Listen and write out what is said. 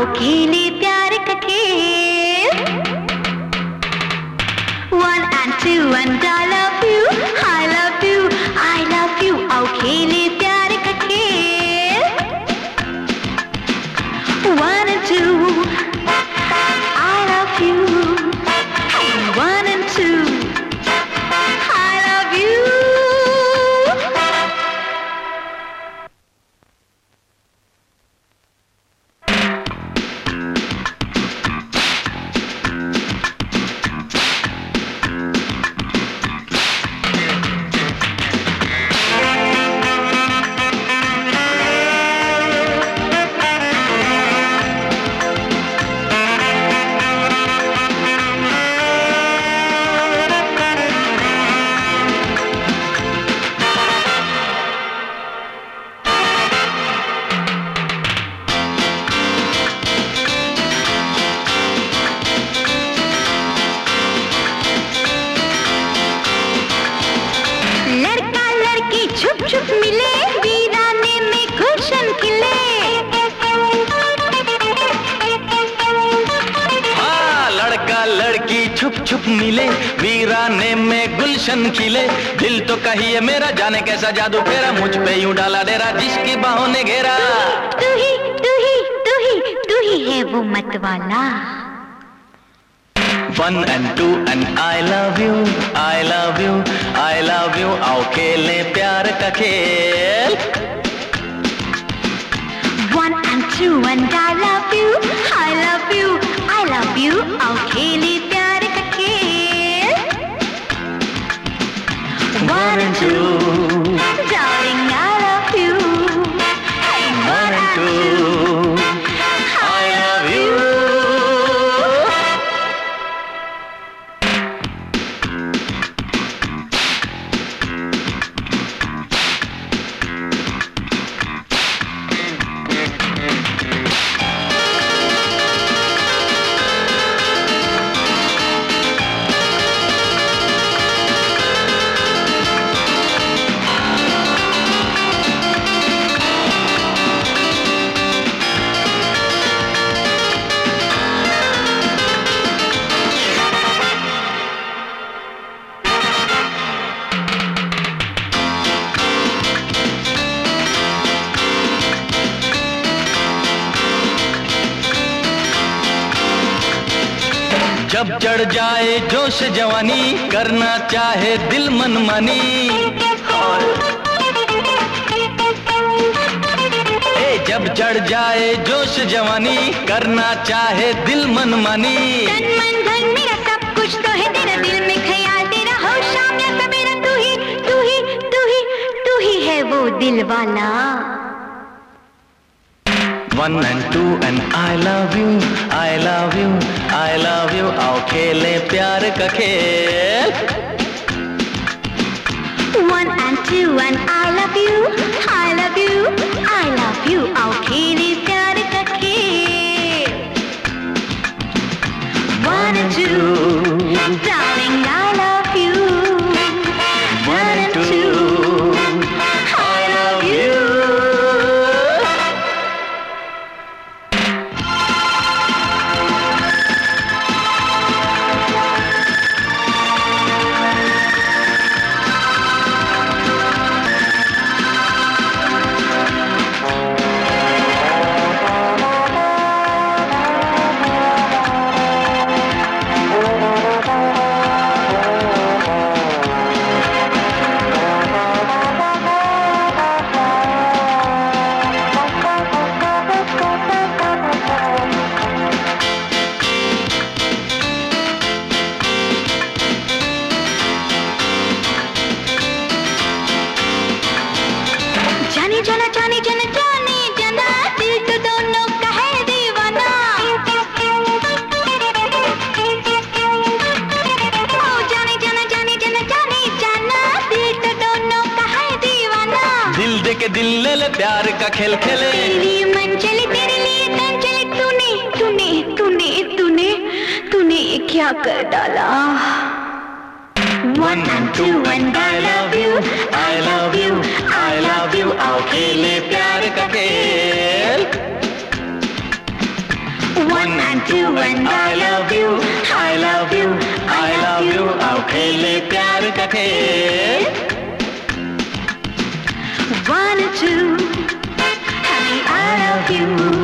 आओ खेले प्यार का खेल। 1 and 2 and I love you, I love you, I love you, आओ खेले प्यार का खेल। 1 and 2 I love you, 1 and 2 I love you। छुप मिले वीराने में गुलशन खिले। हाँ, लड़का लड़की छुप छुप मिले वीराने में गुलशन खिले। दिल तो कहिए मेरा, जाने कैसा जादू फेरा, मुझ पे यूं डाला डेरा जिसकी बाहों ने घेरा। तू ही तू ही तू ही तू ही है वो मत वाला। 1 and 2 and I love you, I love you, I love you, आओ खेले प्यार का खेल। 1 and 2 and I love you, I love you, I love you, आओ खेले प्यार का खेल। 1 and 2 darling I love you, 1 and 2 I love you। जब चढ़ जाए जोश जवानी, करना चाहे दिल मनमानी। जब चढ़ जाए जोश जवानी, करना चाहे दिल मनमानी। तन मन धन मेरा सब कुछ तो है तेरा, दिल में ख्याल तेरा, हो शाम या सवेरा तू ही तू ही तू ही तू ही है वो दिल वाला। 1 and 2 and I love you, I love you, I love you, आओ खेले प्यार का खेल। 1 and 2 and I love you, I love you, I love you, आओ खेले प्यार का खेल। 1 and 2 darling I love you, 1 and 2 I love you। जाने जाना दिल तो दोनों का है दीवाना। ओ जाने जाना दिल तो दोनों का है दीवाना। दिल दे के दिल ले ले, प्यार का खेल खेले। तेरे लिए मन चले तेरे लिए तन चले, तूने तूने तूने तूने तूने क्या कर डाला। 1 and 2 and I love you, I love you, I love you, आओ खेले प्यार का खेल। 1 and 2 and I love you, I love you, I love you. आओ खेले प्यार का खेल. 1 and 2, honey, I love you.